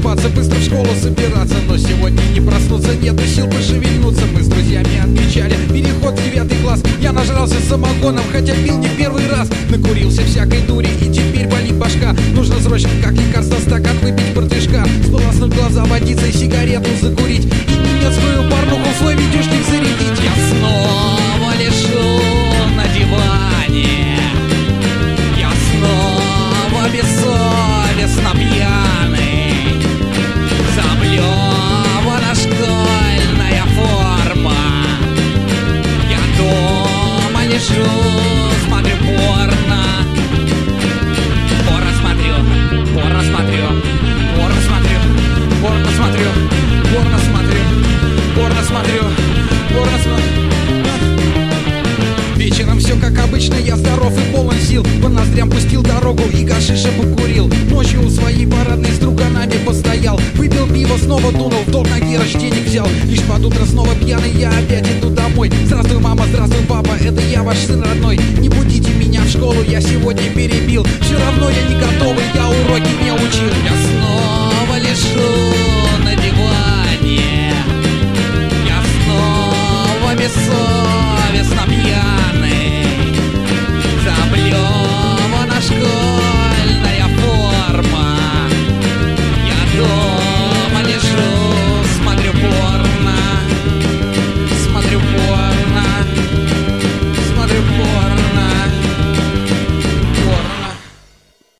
просыпаться, быстро в школу собираться. Но сегодня не проснуться, нету сил пошевельнуться. Мы с друзьями отмечали переход в 9 класс. Я нажрался самогоном, хотя пил не первый раз. Накурился всякой дури, и теперь болит башка. Нужно срочно, как лекарство, стакан выпить портвишка, сполоснуть глаза водицей, сигарету закурить и немецкую порнуху в свой видюшник зарядить. Я снова лежу на диване, я снова бессовестно пьяный. Заблевана школьная форма, я дома лежу, смотрю порно. Порно смотрю, порно смотрю, порно смотрю, порно смотрю, порно смотрю, порно смотрю, порно смотрю. Вечером все как обычно, я здоров и полон сил. По ноздрям пустил дорогу и гашиша покурил. Ночью у своей парадной с друганами постоял. Выпил пиво, снова дунул, в долг на Герыч денег взял. Лишь под утро снова пьяный, я опять иду домой. Здравствуй, мама, здравствуй, папа, это я, ваш сын родной. Не будите меня в школу, я сегодня перебил. Все равно я не готовый, я уроки не учил. Я снова лежу